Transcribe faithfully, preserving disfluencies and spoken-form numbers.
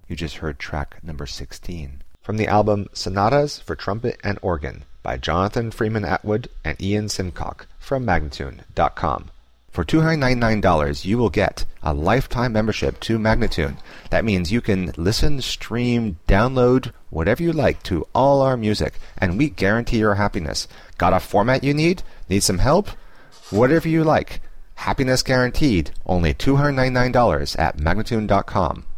You just heard track number sixteen. From the album Sonatas for Trumpet and Organ by Jonathan Freeman Atwood and Ian Simcock from Magnatune dot com. For two hundred ninety-nine dollars, you will get a lifetime membership to Magnatune. That means you can listen, stream, download, whatever you like to all our music, and we guarantee your happiness. Got a format you need? Need some help? Whatever you like. Happiness guaranteed. Only two hundred ninety-nine dollars at Magnatune dot com.